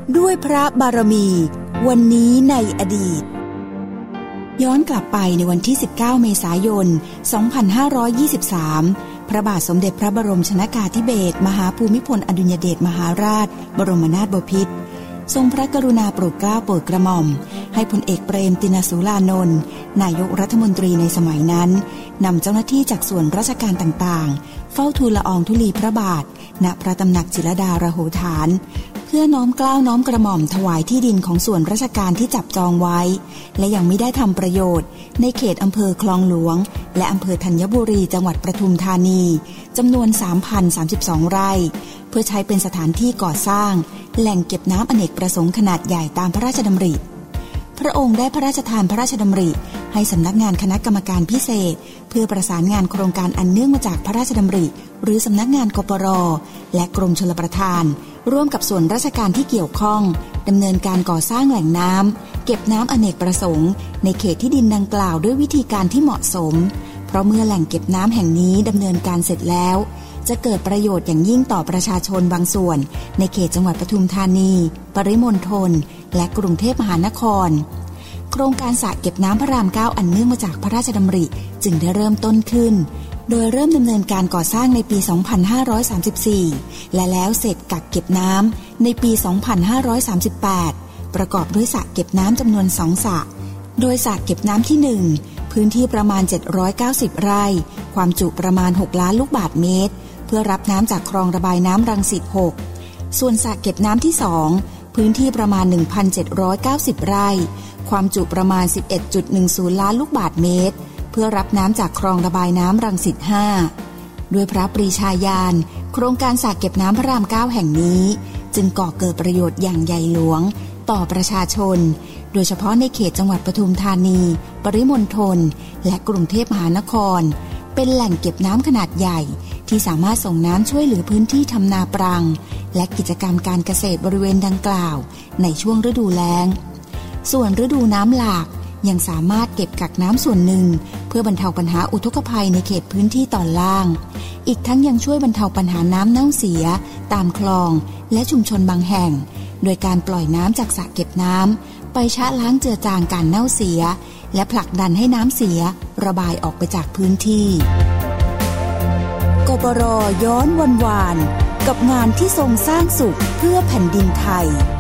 ด้วยพระบารมีวันนี้ในอดีตย้อนกลับไปในวันที่19เมษายน2523พระบาทสมเด็จพระบรมชนกาธิเบศรมหาภูมิพลอดุลยเดชมหาราชบรมนาถบพิตรทรงพระกรุณาโปรดเกล้าโปรดกระหม่อมให้พลเอกเปรมติณสูรานนท์นายกรัฐมนตรีในสมัยนั้นนำเจ้าหน้าที่จากส่วนราชการต่างๆเฝ้าทูลละอองธุลีพระบาทณพระตำหนักจิรดาระโหฐานเพื่อน้อมเกล้าน้อมกระหม่อมถวายที่ดินของส่วนราชการที่จับจองไว้และยังไม่ได้ทำประโยชน์ในเขตอำเภอคลองหลวงและอำเภอธัญบุรีจังหวัดปทุมธานีจำนวน 3,032 ไร่เพื่อใช้เป็นสถานที่ก่อสร้างแหล่งเก็บน้ำอเนกประสงค์ขนาดใหญ่ตามพระราชดำริพระองค์ได้พระราชทานพระราชดำริให้สำนักงานคณะกรรมการพิเศษเพื่อประสานงานโครงการอันเนื่องมาจากพระราชดำริหรือสำนักงานกปร.และกรมชลประทานร่วมกับส่วนราชการที่เกี่ยวข้องดำเนินการก่อสร้างแหล่งน้ำเก็บน้ำอเนกประสงค์ในเขตที่ดินดังกล่าวด้วยวิธีการที่เหมาะสมเพราะเมื่อแหล่งเก็บน้ำแห่งนี้ดำเนินการเสร็จแล้วจะเกิดประโยชน์อย่างยิ่งต่อประชาชนบางส่วนในเขตจังหวัดปทุมธานีปริมณฑลและกรุงเทพมหานครโครงการสระเก็บน้ำพระราม 9อันเนื่องมาจากพระราชดำริจึงได้เริ่มต้นขึ้นโดยเริ่มดำเนินการก่อสร้างในปี 2534 และแล้วเสร็จกักเก็บน้ำในปี 2538 ประกอบด้วยสระเก็บน้ำจำนวน2สระโดยสระเก็บน้ำที่ 1 พื้นที่ประมาณ 790 ไร่ความจุประมาณ 6 ล้านลูกบาศก์เมตรเพื่อรับน้ำจากคลองระบายน้ำรังสิต 6 ส่วนสระเก็บน้ำที่ 2 พื้นที่ประมาณ 1,790 ไร่ความจุประมาณ 11.10 ล้านลูกบาศก์เมตรเพื่อรับน้ำจากคลองระบายน้ำรังสิต 5 ด้วยพระปรีชาญาณโครงการสระเก็บน้ำพระราม 9 แห่งนี้จึงก่อเกิดประโยชน์อย่างใหญ่หลวงต่อประชาชนโดยเฉพาะในเขตจังหวัดปทุมธานีปริมณฑลและกรุงเทพมหานครเป็นแหล่งเก็บน้ำขนาดใหญ่ที่สามารถส่งน้ำช่วยเหลือพื้นที่ทำนาปรังและกิจกรรมการเกษตรบริเวณดังกล่าวในช่วงฤดูแล้งส่วนฤดูน้ำหลากยังสามารถเก็บกักน้ำส่วนหนึ่งเพื่อบรรเทาปัญหาอุทกภัยในเขตพื้นที่ตอนล่างอีกทั้งยังช่วยบรรเทาปัญหาน้ำเน่าเสียตามคลองและชุมชนบางแห่งโดยการปล่อยน้ำจากสระเก็บน้ำไปชะล้างเจือจางการเน่าเสียและผลักดันให้น้ำเสียระบายออกไปจากพื้นที่กปร.ย้อนวันวานกับงานที่ทรงสร้างสุขเพื่อแผ่นดินไทย